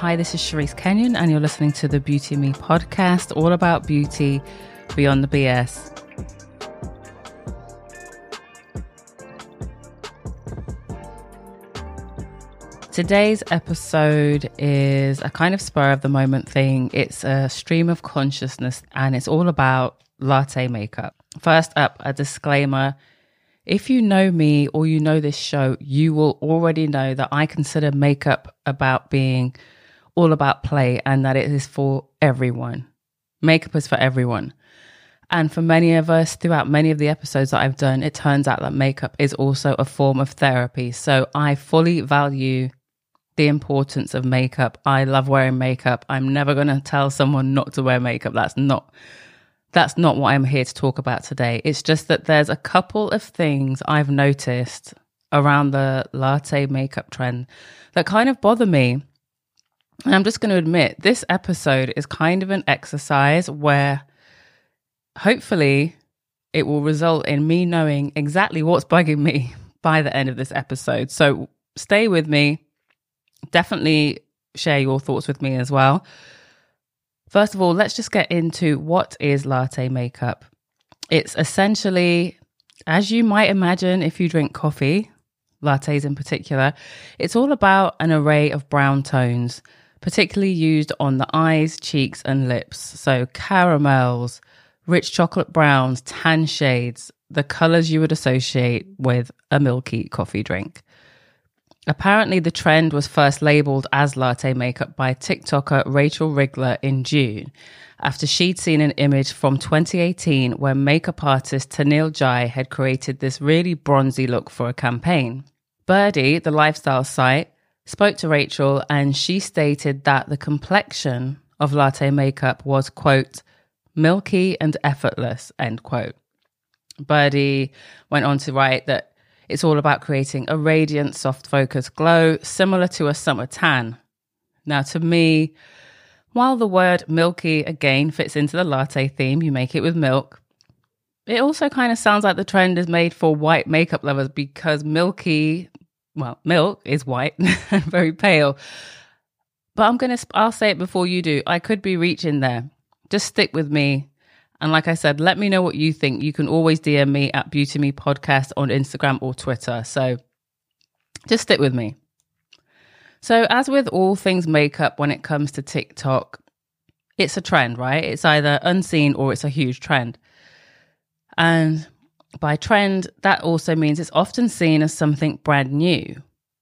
Hi, this is Charisse Kenyon, and you're listening to the Beauty Me podcast, all about beauty beyond the BS. Today's episode is a kind of spur of the moment thing. It's a stream of consciousness, and it's all about latte makeup. First up, a disclaimer. If you know me or you know this show, you will already know that I consider makeup about being all about play and that it is for everyone. Makeup is for everyone. And for many of us, throughout many of the episodes that I've done, it turns out that makeup is also a form of therapy. So I fully value the importance of makeup. I love wearing makeup. I'm never going to tell someone not to wear makeup. That's not what I'm here to talk about today. It's just that there's a couple of things I've noticed around the latte makeup trend that kind of bother me. And I'm just going to admit, this episode is kind of an exercise where hopefully it will result in me knowing exactly what's bugging me by the end of this episode. So stay with me. Definitely share your thoughts with me as well. First of all, let's just get into what is latte makeup. It's essentially, as you might imagine if you drink coffee, lattes in particular, it's all about an array of brown tones, particularly used on the eyes, cheeks, and lips. So caramels, rich chocolate browns, tan shades, the colors you would associate with a milky coffee drink. Apparently, the trend was first labeled as latte makeup by TikToker Rachel Rigler in June, after she'd seen an image from 2018 where makeup artist Tennille Jai had created this really bronzy look for a campaign. Byrdie, the lifestyle site, spoke to Rachel, and she stated that the complexion of latte makeup was, quote, milky and effortless, end quote. Byrdie went on to write that it's all about creating a radiant, soft, focused glow similar to a summer tan. Now, to me, while the word milky again fits into the latte theme, you make it with milk, it also kind of sounds like the trend is made for white makeup lovers because milk is white and very pale. But I'll say it before you do. I could be reaching there. Just stick with me. And like I said, let me know what you think. You can always DM me at Beauty Me Podcast on Instagram or Twitter. So just stick with me. So as with all things makeup, when it comes to TikTok, it's a trend, right? It's either unseen or it's a huge trend. And by trend, that also means it's often seen as something brand new.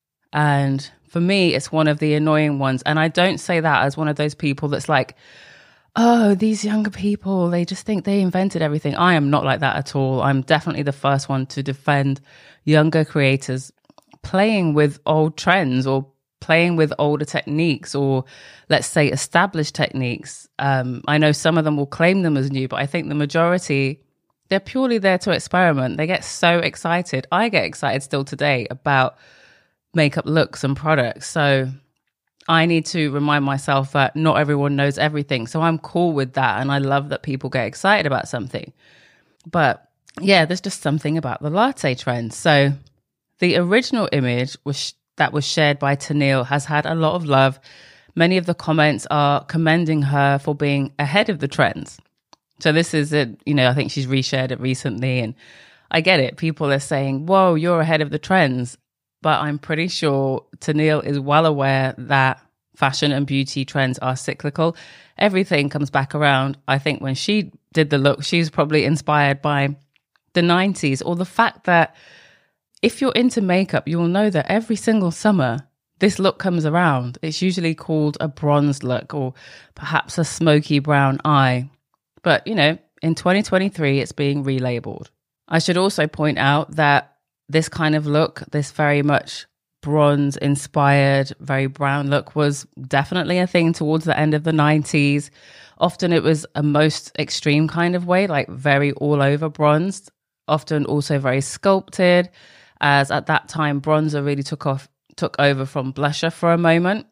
And for me, it's one of the annoying ones. And I don't say that as one of those people that's like, oh, these younger people, they just think they invented everything. I am not like that at all. I'm definitely the first one to defend younger creators playing with old trends or playing with older techniques or, let's say, established techniques. I know some of them will claim them as new, but I think the majority, they're purely there to experiment. They get so excited. I get excited still today about makeup looks and products. So I need to remind myself that not everyone knows everything. So I'm cool with that. And I love that people get excited about something. But yeah, there's just something about the latte trend. So the original image that was shared by Tennille has had a lot of love. Many of the comments are commending her for being ahead of the trends. So this is I think she's reshared it recently, and I get it. People are saying, whoa, you're ahead of the trends. But I'm pretty sure Tennille is well aware that fashion and beauty trends are cyclical. Everything comes back around. I think when she did the look, she was probably inspired by the 90s, or the fact that if you're into makeup, you will know that every single summer, this look comes around. It's usually called a bronze look or perhaps a smoky brown eye. But, in 2023, it's being relabeled. I should also point out that this kind of look, this very much bronze-inspired, very brown look was definitely a thing towards the end of the 90s. Often it was a most extreme kind of way, like very all-over bronzed, often also very sculpted, as at that time, bronzer really took over from blusher for a moment.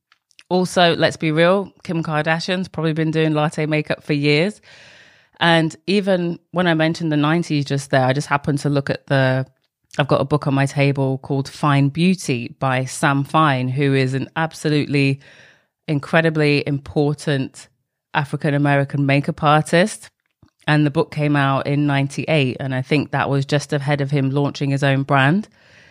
Also, let's be real, Kim Kardashian's probably been doing latte makeup for years. And even when I mentioned the 90s just there, I just happened to look at I've got a book on my table called Fine Beauty by Sam Fine, who is an absolutely incredibly important African-American makeup artist. And the book came out in 98. And I think that was just ahead of him launching his own brand.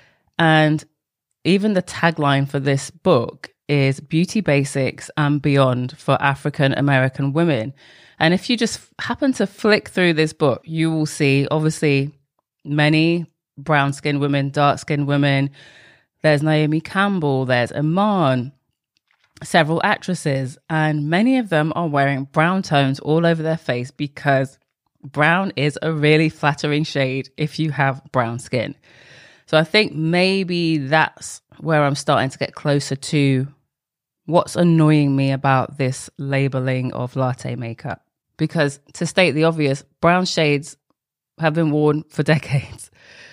And even the tagline for this book is beauty basics and beyond for African-American women. And if you just happen to flick through this book, you will see obviously many brown-skinned women, dark-skinned women. There's Naomi Campbell, there's Iman, several actresses, and many of them are wearing brown tones all over their face because brown is a really flattering shade if you have brown skin. So I think maybe that's where I'm starting to get closer to what's annoying me about this labeling of latte makeup. Because to state the obvious, brown shades have been worn for decades,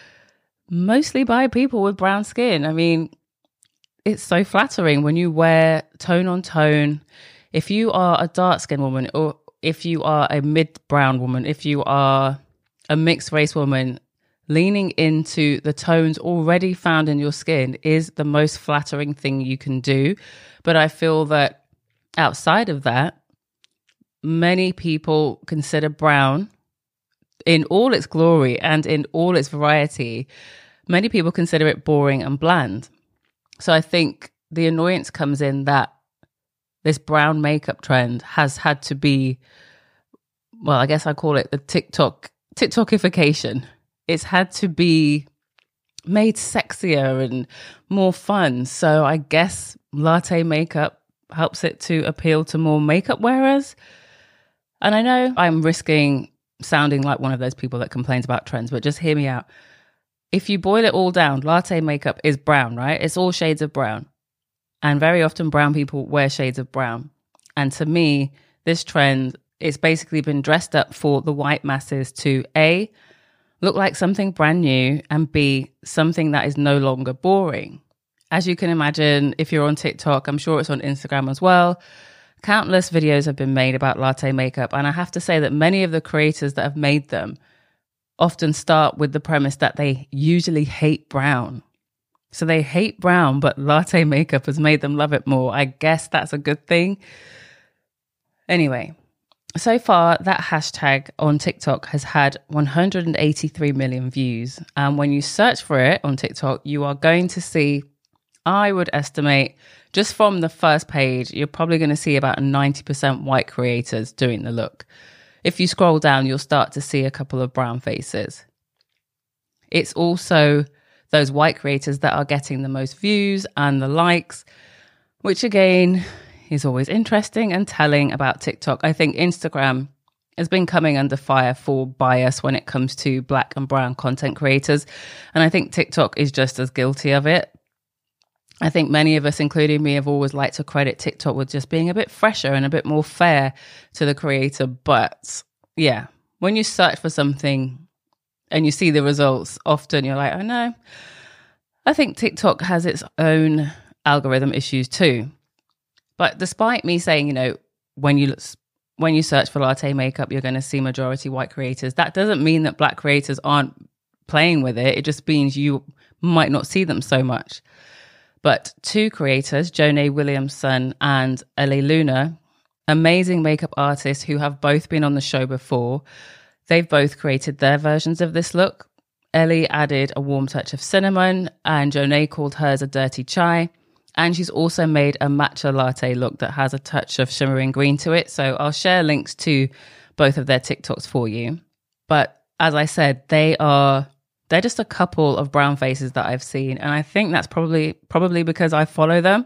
mostly by people with brown skin. I mean, it's so flattering when you wear tone on tone. If you are a dark skinned woman, or if you are a mid-brown woman, if you are a mixed race woman, leaning into the tones already found in your skin is the most flattering thing you can do. But I feel that outside of that, many people consider brown in all its glory and in all its variety. Many people consider it boring and bland. So I think the annoyance comes in that this brown makeup trend has had to be, well, I guess I call it the TikTokification. It's had to be made sexier and more fun. So I guess latte makeup helps it to appeal to more makeup wearers. And I know I'm risking sounding like one of those people that complains about trends, but just hear me out. If you boil it all down, latte makeup is brown, right? It's all shades of brown. And very often brown people wear shades of brown. And to me, this trend, it's basically been dressed up for the white masses to A, look like something brand new, and B, something that is no longer boring. As you can imagine, if you're on TikTok, I'm sure it's on Instagram as well, countless videos have been made about latte makeup. And I have to say that many of the creators that have made them often start with the premise that they usually hate brown. So they hate brown, but latte makeup has made them love it more. I guess that's a good thing. Anyway, so far that hashtag on TikTok has had 183 million views. And when you search for it on TikTok, you are going to see, I would estimate, just from the first page, you're probably going to see about 90% white creators doing the look. If you scroll down, you'll start to see a couple of brown faces. It's also those white creators that are getting the most views and the likes, which again is always interesting and telling about TikTok. I think Instagram has been coming under fire for bias when it comes to black and brown content creators. And I think TikTok is just as guilty of it. I think many of us, including me, have always liked to credit TikTok with just being a bit fresher and a bit more fair to the creator. But yeah, when you search for something and you see the results, often you're like, oh no, I think TikTok has its own algorithm issues too. But despite me saying, you know, when you search for latte makeup, you're going to see majority white creators. That doesn't mean that black creators aren't playing with it. It just means you might not see them so much. But two creators, Jonee Williamson and Ellie Luna, amazing makeup artists who have both been on the show before, they've both created their versions of this look. Ellie added a warm touch of cinnamon and Jonee called hers a dirty chai. And she's also made a matcha latte look that has a touch of shimmering green to it. So I'll share links to both of their TikToks for you. But as I said, they're just a couple of brown faces that I've seen. And I think that's probably because I follow them.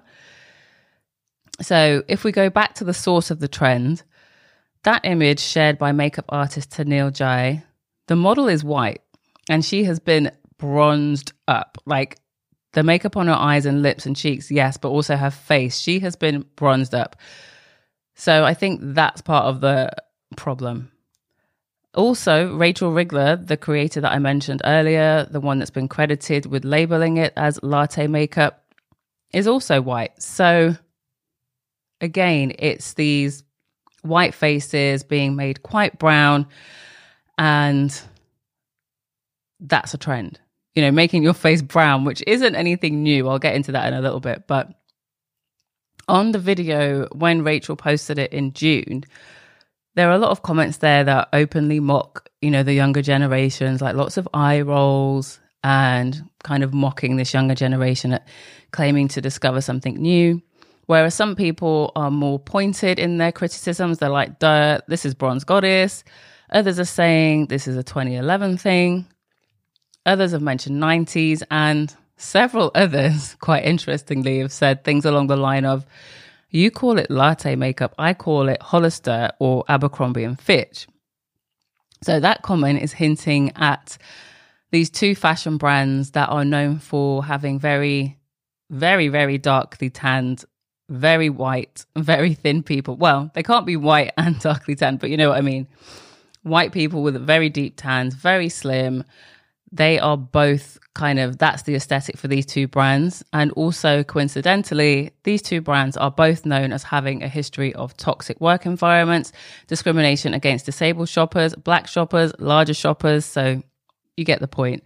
So if we go back to the source of the trend, that image shared by makeup artist Tennille Jai, the model is white and she has been bronzed up. Like the makeup on her eyes and lips and cheeks, yes, but also her face. She has been bronzed up. So I think that's part of the problem. Also, Rachel Rigler, the creator that I mentioned earlier, the one that's been credited with labeling it as latte makeup, is also white. So again, it's these white faces being made quite brown, and that's a trend. You know, making your face brown, which isn't anything new. I'll get into that in a little bit. But On the video, when Rachel posted it in June, there are a lot of comments there that openly mock, the younger generations, like lots of eye rolls and kind of mocking this younger generation at claiming to discover something new. Whereas some people are more pointed in their criticisms. They're like, duh, this is Bronze Goddess. Others are saying this is a 2011 thing. Others have mentioned 90s, and several others, quite interestingly, have said things along the line of, you call it latte makeup, I call it Hollister or Abercrombie & Fitch. So that comment is hinting at these two fashion brands that are known for having very, very, very darkly tanned, very white, very thin people. Well, they can't be white and darkly tanned, but you know what I mean. White people with very deep tans, very slim. They are both that's the aesthetic for these two brands. And also, coincidentally, these two brands are both known as having a history of toxic work environments, discrimination against disabled shoppers, black shoppers, larger shoppers. So you get the point.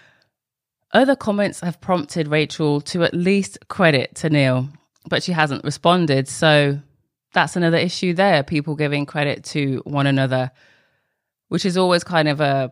Other comments have prompted Rachel to at least credit Tennille, but she hasn't responded. So that's another issue there, people giving credit to one another, which is always kind of a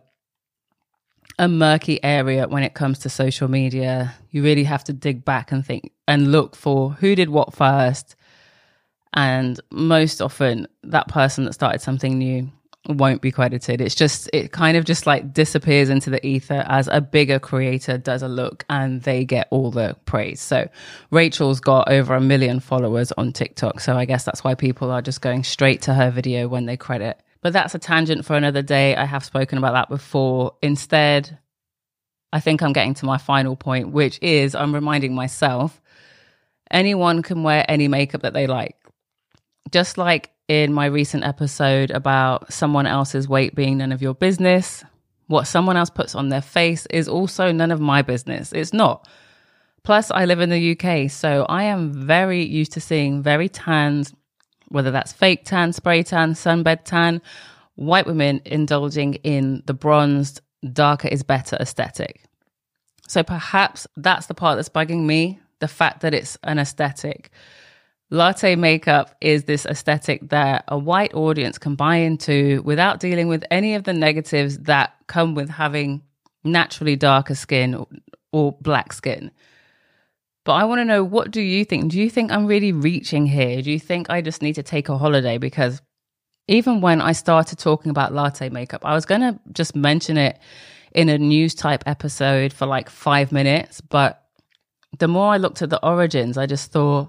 murky area when it comes to social media. You really have to dig back and think and look for who did what first. And most often that person that started something new won't be credited. It kind of just like disappears into the ether as a bigger creator does a look and they get all the praise. So Rachel's got over 1 million followers on TikTok. So I guess that's why people are just going straight to her video when they credit. But that's a tangent for another day. I have spoken about that before. Instead, I think I'm getting to my final point, which is I'm reminding myself, anyone can wear any makeup that they like. Just like in my recent episode about someone else's weight being none of your business, what someone else puts on their face is also none of my business. It's not. Plus, I live in the UK, so I am very used to seeing very tanned, whether that's fake tan, spray tan, sunbed tan, white women indulging in the bronzed, darker is better aesthetic. So perhaps that's the part that's bugging me, the fact that it's an aesthetic. Latte makeup is this aesthetic that a white audience can buy into without dealing with any of the negatives that come with having naturally darker skin or black skin. But I want to know, what do you think? Do you think I'm really reaching here? Do you think I just need to take a holiday? Because even when I started talking about latte makeup, I was going to just mention it in a news type episode for like 5 minutes. But the more I looked at the origins, I just thought,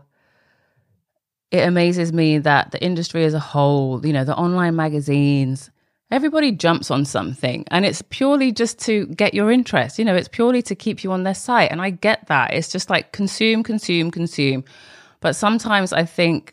it amazes me that the industry as a whole, the online magazines, everybody jumps on something and it's purely just to get your interest. It's purely to keep you on their site. And I get that. It's just like consume. But sometimes I think,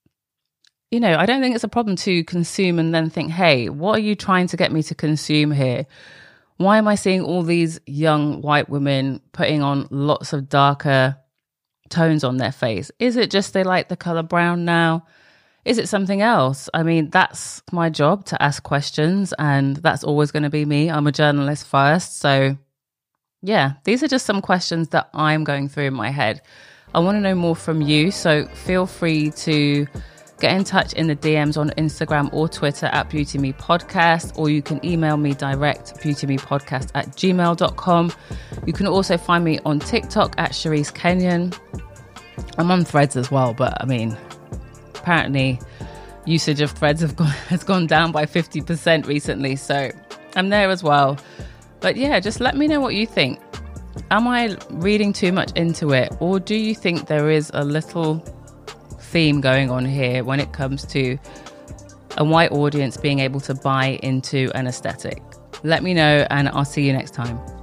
I don't think it's a problem to consume and then think, hey, what are you trying to get me to consume here? Why am I seeing all these young white women putting on lots of darker tones on their face? Is it just they like the color brown now? Is it something else? I mean, that's my job, to ask questions, and that's always going to be me. I'm a journalist first. So yeah, these are just some questions that I'm going through in my head. I want to know more from you. So feel free to get in touch in the DMs on Instagram or Twitter at BeautyMePodcast, or you can email me direct, beautymepodcast@gmail.com. You can also find me on TikTok at Charisse Kenyon. I'm on Threads as well, but I mean, apparently usage of Threads has gone down by 50% recently, so I'm there as well. But yeah, just let me know what you think. Am I reading too much into it, or do you think there is a little theme going on here when it comes to a white audience being able to buy into an aesthetic? Let me know, and I'll see you next time.